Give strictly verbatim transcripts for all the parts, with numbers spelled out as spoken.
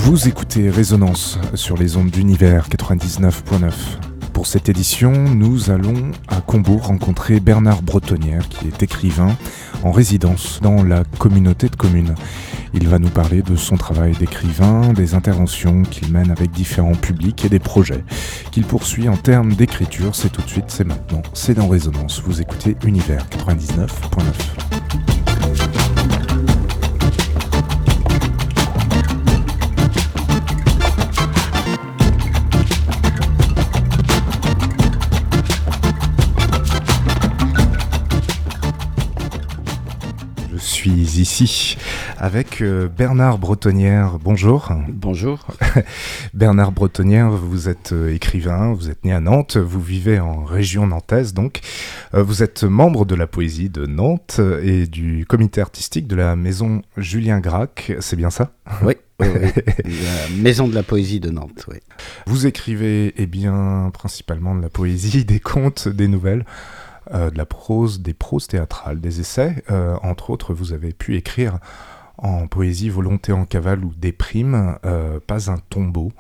Vous écoutez Résonance sur les ondes d'Univers quatre-vingt-dix-neuf point neuf. Pour cette édition, nous allons à Combourg rencontrer Bernard Bretonnière, qui est écrivain en résidence dans la communauté de communes. Il va nous parler de son travail d'écrivain, des interventions qu'il mène avec différents publics et des projets qu'il poursuit en termes d'écriture. C'est tout de suite, c'est maintenant, c'est dans Résonance. Vous écoutez Univers quatre-vingt-dix-neuf point neuf. Je suis ici avec Bernard Bretonnière. Bonjour. Bonjour. Bernard Bretonnière, vous êtes écrivain, vous êtes né à Nantes, vous vivez en région nantaise donc. Vous êtes membre de la Poésie de Nantes et du comité artistique de la maison Julien Gracq, c'est bien ça ? Oui, oui, oui. La maison de la Poésie de Nantes, oui. Vous écrivez eh bien, principalement de la poésie, des contes, des nouvelles. Euh, de la prose, des proses théâtrales, des essais. Euh, entre autres, vous avez pu écrire en poésie Volonté en cavale ou Des primes, euh, Pas un tombeau,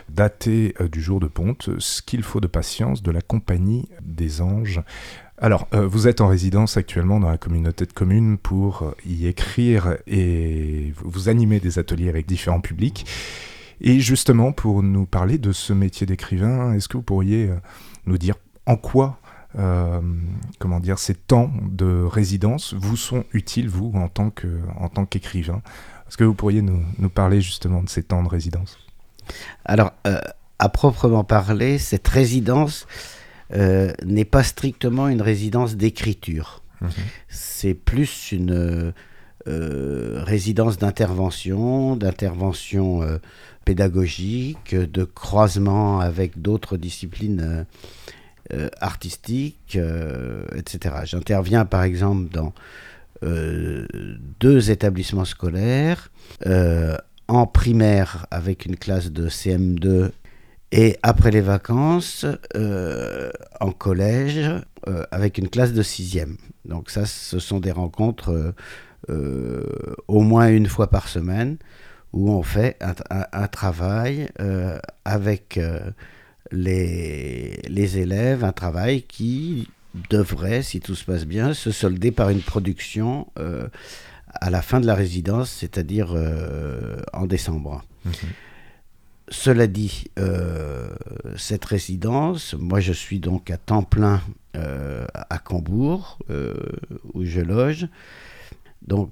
daté euh, du jour de ponte, Ce qu'il faut de patience, de la compagnie des anges. Alors, euh, vous êtes en résidence actuellement dans la communauté de communes pour y écrire et vous animez des ateliers avec différents publics. Et justement, pour nous parler de ce métier d'écrivain, est-ce que vous pourriez euh, nous dire en quoi Euh, comment dire, ces temps de résidence vous sont utiles, vous, en tant que, en tant qu'écrivain ? Est-ce que vous pourriez nous, nous parler justement de ces temps de résidence ? Alors, euh, à proprement parler, cette résidence euh, n'est pas strictement une résidence d'écriture. Mmh. C'est plus une euh, résidence d'intervention, d'intervention euh, pédagogique, de croisement avec d'autres disciplines euh, Euh, artistique, euh, et cetera. J'interviens par exemple dans euh, deux établissements scolaires, euh, en primaire avec une classe de C M deux et après les vacances euh, en collège euh, avec une classe de sixième. Donc ça, ce sont des rencontres euh, euh, au moins une fois par semaine où on fait un, un, un travail euh, avec euh, Les, les élèves, un travail qui devrait, si tout se passe bien, se solder par une production euh, à la fin de la résidence, c'est-à-dire euh, en décembre. Mmh. Cela dit, euh, cette résidence, moi je suis donc à temps plein euh, à Combourg, euh, où je loge. Donc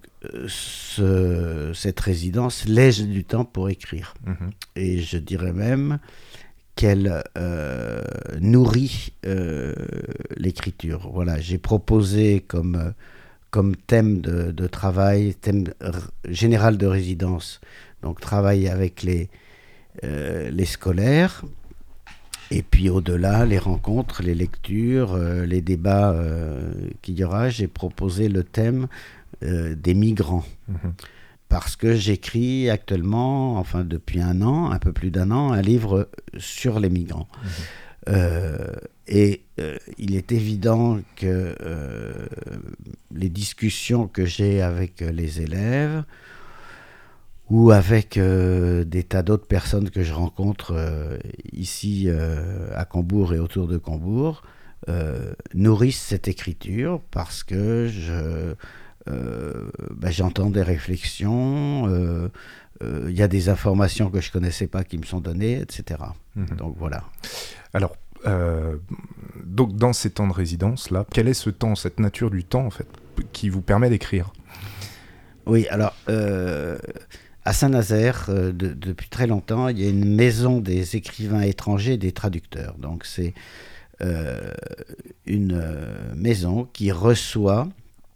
ce, cette résidence laisse du temps pour écrire. Mmh. Et je dirais même qu'elle euh, nourrit euh, l'écriture. Voilà, j'ai proposé comme, comme thème de, de travail, thème r- général de résidence, donc travail avec les, euh, les scolaires, et puis au-delà, les rencontres, les lectures, euh, les débats euh, qu'il y aura. J'ai proposé le thème euh, des migrants. Mmh. Parce que j'écris actuellement, enfin depuis un an, un peu plus d'un an, un livre sur les migrants. Mmh. Euh, et euh, il est évident que euh, les discussions que j'ai avec les élèves ou avec euh, des tas d'autres personnes que je rencontre euh, ici euh, à Combourg et autour de Combourg euh, nourrissent cette écriture parce que je... Euh, ben, j'entends des réflexions, il euh, euh, y a des informations que je ne connaissais pas qui me sont données, et cetera. Mmh. Donc voilà. Alors, euh, donc dans ces temps de résidence, là, quel est ce temps, cette nature du temps, en fait, qui vous permet d'écrire ? Oui, alors, euh, à Saint-Nazaire, euh, de, depuis très longtemps, il y a une maison des écrivains étrangers et des traducteurs. Donc c'est euh, une euh, maison qui reçoit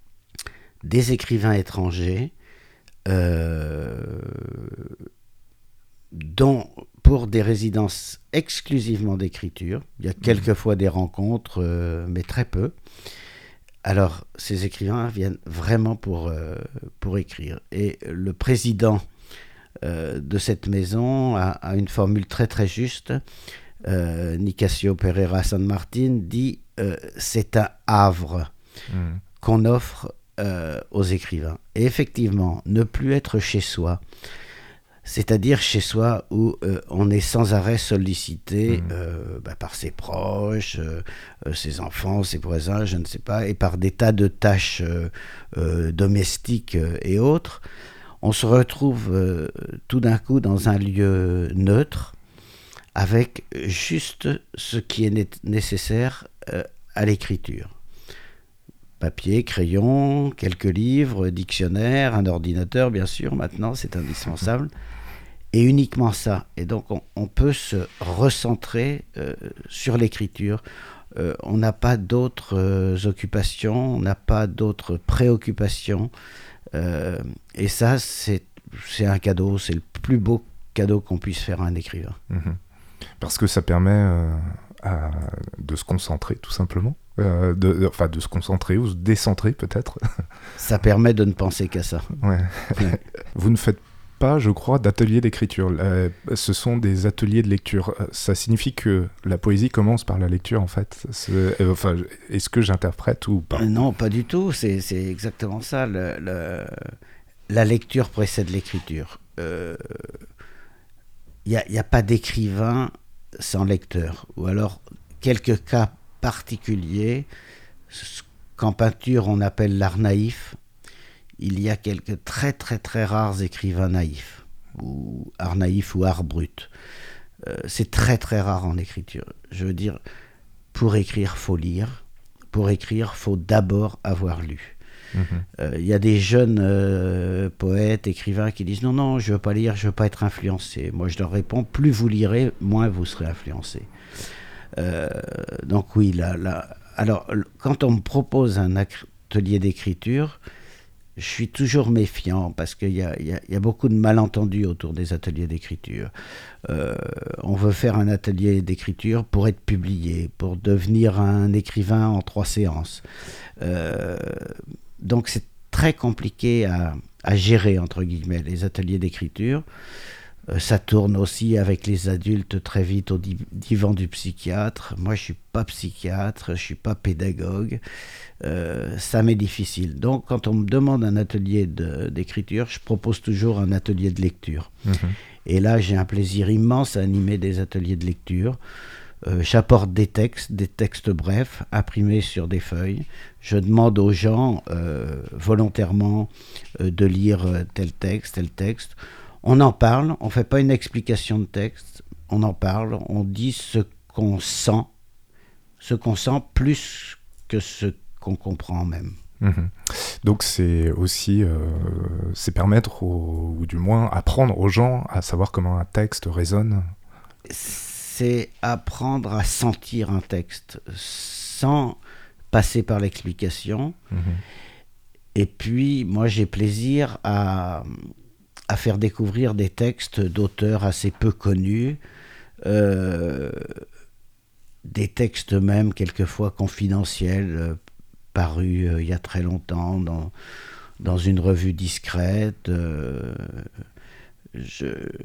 des écrivains étrangers euh, dont, pour des résidences exclusivement d'écriture, il y a quelquefois des rencontres, euh, mais très peu. Alors, ces écrivains viennent vraiment pour, euh, pour écrire. Et le président euh, de cette maison a, a une formule très très juste. Euh, Nicasio Pereira San Martin dit euh, « c'est un havre mmh. qu'on offre euh, aux écrivains ». Et effectivement, ne plus être chez soi, c'est-à-dire chez soi où euh, on est sans arrêt sollicité Mmh. euh, bah, par ses proches, euh, euh, ses enfants, ses voisins, je ne sais pas, et par des tas de tâches euh, euh, domestiques euh, et autres. On se retrouve euh, tout d'un coup dans un lieu neutre, avec juste ce qui est né- nécessaire euh, à l'écriture. Papier, crayon, quelques livres, dictionnaire, un ordinateur, bien sûr, maintenant, c'est indispensable. Et uniquement ça. Et donc, on, on peut se recentrer euh, sur l'écriture. Euh, on n'a pas d'autres euh, occupations, on n'a pas d'autres préoccupations. Euh, et ça, c'est, c'est un cadeau, c'est le plus beau cadeau qu'on puisse faire à un écrivain. Mmh. Parce que ça permet euh, à, de se concentrer, tout simplement. Euh, de, de, enfin, de se concentrer ou se décentrer, peut-être. Ça permet de ne penser qu'à ça. Ouais. Ouais. Vous ne faites pas, je crois, d'ateliers d'écriture. Euh, ce sont des ateliers de lecture. Ça signifie que la poésie commence par la lecture, en fait. C'est, euh, enfin, est-ce que j'interprète ou pas ? Euh, non, pas du tout. C'est, c'est exactement ça. Le, le, la lecture précède l'écriture. Il euh, n'y a, y a pas d'écrivain sans lecteur. Ou alors, quelques cas particuliers, ce qu'en peinture on appelle l'art naïf. Il y a quelques très très très rares écrivains naïfs, ou art naïf ou art brut. Euh, c'est très très rare en écriture. Je veux dire, pour écrire, faut lire. Pour écrire, faut d'abord avoir lu. Il mmh. euh, y a des jeunes euh, poètes, écrivains qui disent « Non, non, je ne veux pas lire, je ne veux pas être influencé. » Moi, je leur réponds « Plus vous lirez, moins vous serez influencé. Euh, » Donc oui, là, là, alors, quand on me propose un atelier d'écriture, je suis toujours méfiant parce qu'il y a, y a, y a beaucoup de malentendus autour des ateliers d'écriture. Euh, on veut faire un atelier d'écriture pour être publié, pour devenir un écrivain en trois séances. Euh, donc c'est très compliqué à, à gérer, entre guillemets, les ateliers d'écriture. Euh, ça tourne aussi avec les adultes très vite au divan du psychiatre. Moi, je ne suis pas psychiatre, je ne suis pas pédagogue. Euh, ça m'est difficile. Donc, quand on me demande un atelier de, d'écriture, je propose toujours un atelier de lecture. Mmh. Et là, j'ai un plaisir immense à animer des ateliers de lecture. Euh, j'apporte des textes, des textes brefs, imprimés sur des feuilles. Je demande aux gens euh, volontairement euh, de lire tel texte, tel texte. On en parle, on ne fait pas une explication de texte, on en parle, on dit ce qu'on sent, ce qu'on sent plus que ce qu'on comprend même. Mmh. Donc c'est aussi euh, c'est permettre, au, ou du moins apprendre aux gens à savoir comment un texte résonne. C'est apprendre à sentir un texte sans passer par l'explication. Mmh. Et puis moi j'ai plaisir à, à faire découvrir des textes d'auteurs assez peu connus, euh, des textes même quelquefois confidentiels, euh, paru euh, il y a très longtemps dans, dans une revue discrète. Euh, je,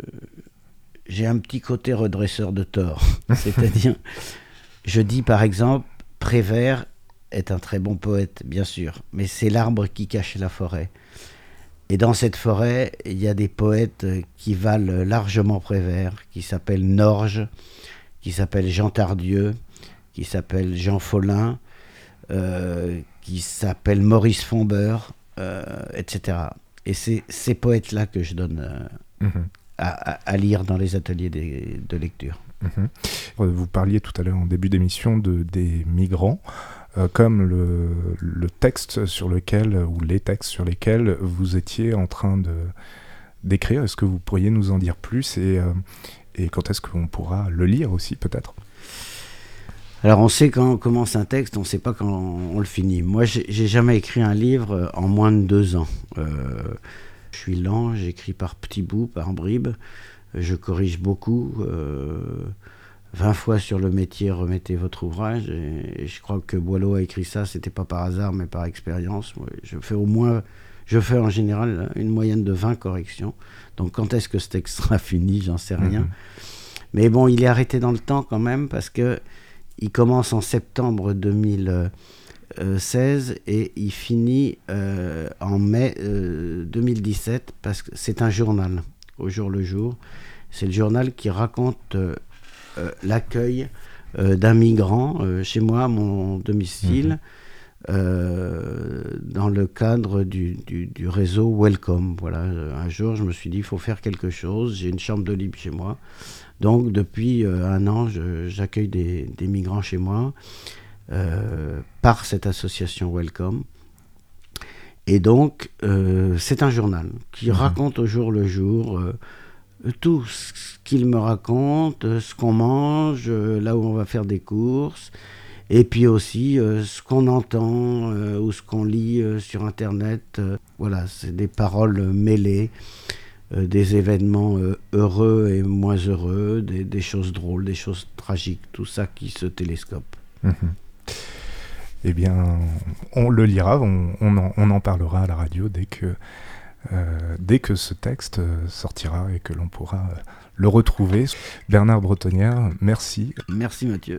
j'ai un petit côté redresseur de tort. C'est-à-dire, je dis par exemple, Prévert est un très bon poète, bien sûr, mais c'est l'arbre qui cache la forêt. Et dans cette forêt, il y a des poètes qui valent largement Prévert, qui s'appellent Norge, qui s'appellent Jean Tardieu, qui s'appellent Jean Follin, Euh, qui s'appelle Maurice Fombeur, euh, et cetera. Et c'est ces poètes-là que je donne euh, mmh. à, à, à lire dans les ateliers des, de lecture. Mmh. Vous parliez tout à l'heure en début d'émission de, des migrants, euh, comme le, le texte sur lequel, ou les textes sur lesquels vous étiez en train de, d'écrire. Est-ce que vous pourriez nous en dire plus et, euh, et quand est-ce qu'on pourra le lire aussi peut-être ? Alors on sait quand on commence un texte, on ne sait pas quand on le finit. Moi, j'ai, j'ai jamais écrit un livre en moins de deux ans. Euh, je suis lent, j'écris par petits bouts, par bribes. Je corrige beaucoup. Euh, vingt fois sur le métier, remettez votre ouvrage. Et, et je crois que Boileau a écrit ça, c'était pas par hasard, mais par expérience. Je fais au moins, je fais en général une moyenne de vingt corrections. Donc quand est-ce que ce texte sera fini, j'en sais rien. Mmh. Mais bon, il est arrêté dans le temps quand même, parce que il commence en septembre deux mille seize et il finit euh, en mai euh, deux mille dix-sept parce que c'est un journal au jour le jour. C'est le journal qui raconte euh, euh, l'accueil euh, d'un migrant euh, chez moi, à mon domicile, mmh. euh, dans le cadre du, du, du réseau Welcome. Voilà. Un jour, je me suis dit, il faut faire quelque chose. J'ai une chambre de libre chez moi. Donc, depuis euh, un an, je, j'accueille des, des migrants chez moi euh, par cette association Welcome. Et donc, euh, c'est un journal qui mmh. raconte au jour le jour euh, tout ce qu'il me raconte, ce qu'on mange, euh, là où on va faire des courses, et puis aussi euh, ce qu'on entend euh, ou ce qu'on lit euh, sur Internet. Euh, voilà, c'est des paroles mêlées, euh, des événements euh, heureux et moins heureux, des, des choses drôles, des choses tragiques, tout ça qui se télescope. Mmh. Eh bien, on le lira, on, on, en, on en parlera à la radio dès que, euh, dès que ce texte sortira et que l'on pourra le retrouver. Bernard Bretonnière, merci. Merci Mathieu.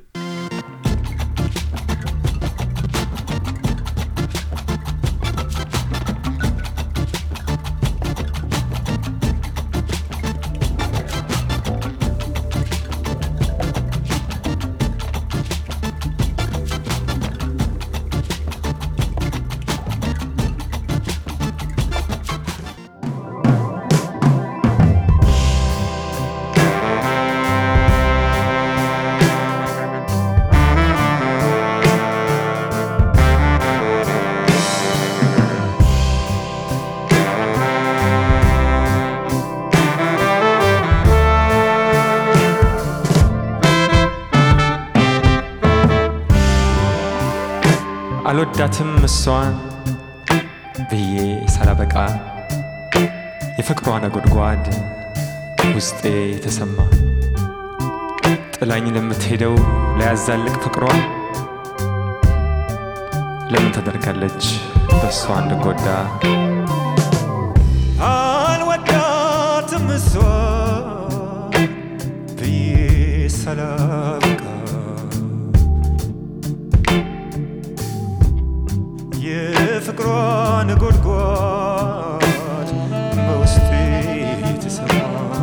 አልወዳትም እሷን ብዬ ሳላበቃ የፍቅሯ ነጎድጓድ ውስጤ ተሰማ ጥላኝ ለምትሄደው ለያዛልቅ ፍቅሯ ለምን ተደርጋለች በሷ እንደጎዳ አልወዳትም እሷን ብዬ ሳላበቃ ፍቅሯ ነጎድጓድ በውስጤ ተሰማ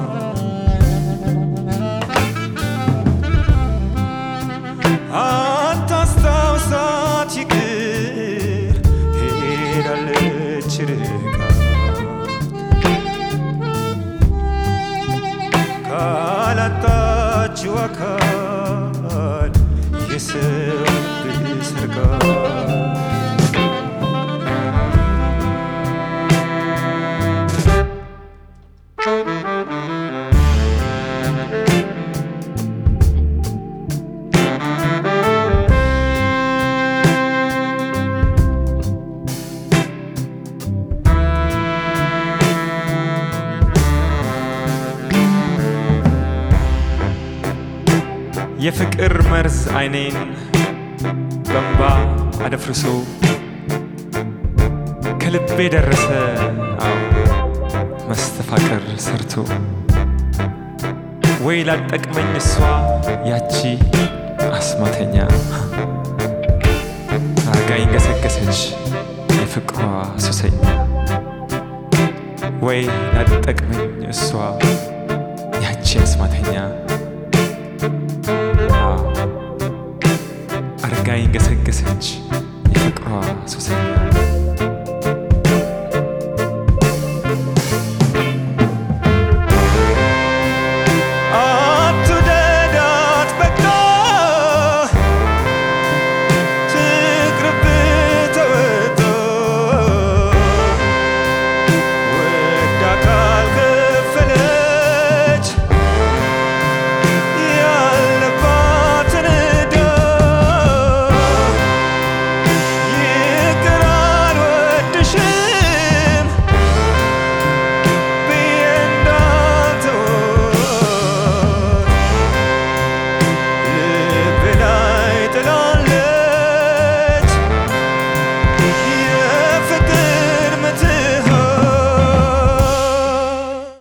አታስታውሳት ይቅር ሄዳለች ርቃ ካላጣችው አካል የሰው ልብ ሰርቃ የፍቅር መርዝ አይኔን በእንባ አደፍርሶ ከልቤ ደረሰ አዎ መስተፋቅር ሰርቶ ወይ ላጠቅመኝ እሷ ያቺ አስማተኛ አርጋኝ ገሰገሰች የፍቅሯ ሱሰኛ ወይ ላጠቅመኝ እሷ ያቺ አስማተኛ አርጋኝ ገሰገሰች የፍቅሯ ሱሰኛ